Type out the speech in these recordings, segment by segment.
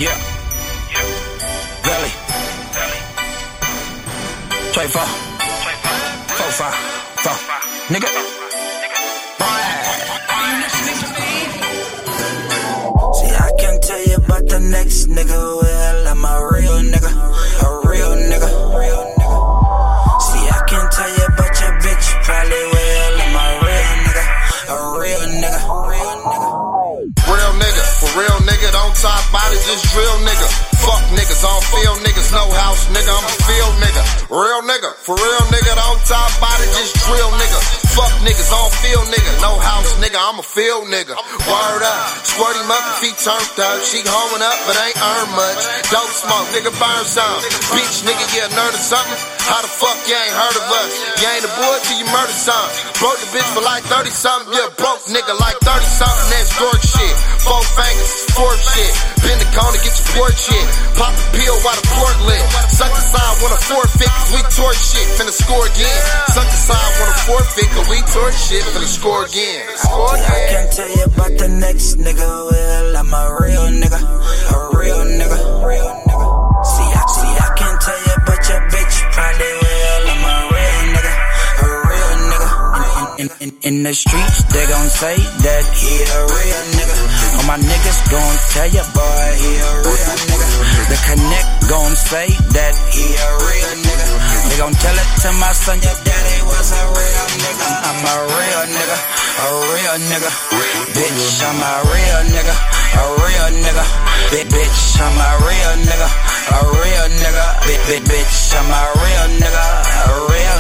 Yeah. Valley. Trey 4. 4, 5, 4. Nigga. See, I can tell you about the next nigga. Well, I'm a real nigga. A real nigga. See, I can tell you about your bitch. Probably well, I'm a real nigga. A real nigga. Real nigga, for real nigga, don't talk about it, just drill nigga. Fuck niggas, I don't feel niggas, no house nigga, I'm a field nigga. Real nigga, for real nigga, don't talk about it, just drill nigga. Fuck niggas, I don't feel nigga, no house nigga, I'm a field nigga. Word up, squirt him up if he turned up. She hoeing up but ain't earn much. Dope smoke, nigga burn some. Bitch nigga, you a nerd or something? How the fuck you ain't heard of us? You ain't a boy till you murder something. Broke the bitch for like 30 something, you a broke nigga like 30 something, that's dork shit. 4 fingers, 4 shit. Bend the corner, get your pork shit. Pop the pill while the pork lit. Suck the side, wanna forfeit, cause we torch shit, finna score again. Suck the side, wanna forfeit, cause we torch shit, finna score again. I can tell you about the next nigga. Well, I'm a real nigga. A real nigga. See, I can tell you about your bitch. Probably well, I'm a real nigga. A real nigga. In the streets, they gon' say that he a real nigga. All my niggas gon' tell ya, boy, he a real nigga. The connect gon' say that he a real nigga. They gon' tell it to my son, your daddy was a real nigga. I'm a real nigga, a real nigga. Bitch, I'm a real nigga, a real nigga. Bitch, I'm a real nigga, a real nigga. Bitch, I'm a real nigga, a real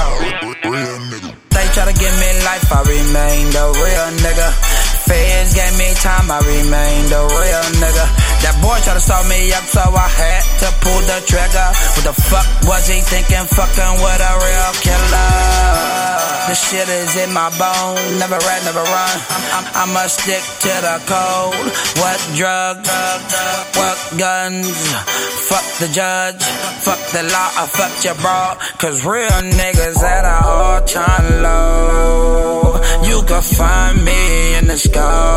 nigga. They try to give me life, I remain the real nigga. Feds gave me time, I remain the real nigga. That boy try to saw me up, so I had to pull the trigger. What the fuck was he thinking, fucking with a real killer? The shit is in my bone, never rat, never run. I'ma stick to the code. What drugs, what guns? Fuck the judge, fuck the law, I fuck your bro. Cause real niggas at an all-time low. You can find me in the sky.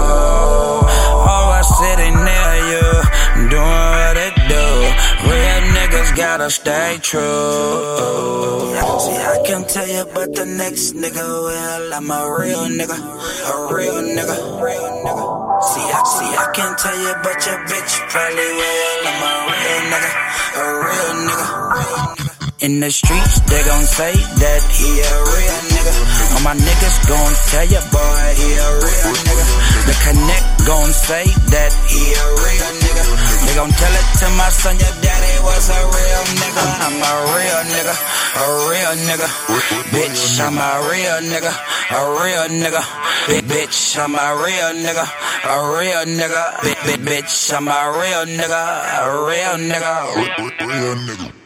Always sitting near you, doing what it do. Real niggas gotta stay true. See, I can tell you about the next nigga. Well, I'm a real nigga, a real nigga. See, I can tell you about your bitch. Probably well, I'm a real nigga, a real nigga. In the streets, they gon' say that he a real nigga. All my niggas gon' tell ya, boy, he a real nigga. The connect gon' say that he a real nigga. They gon' tell it to my son, your daddy was a real nigga. I'm a real nigga, a real nigga. Bitch, I'm a real nigga, a real nigga. Bitch, I'm a real nigga, a real nigga. Bitch, I'm a real nigga, a real nigga. Real nigga.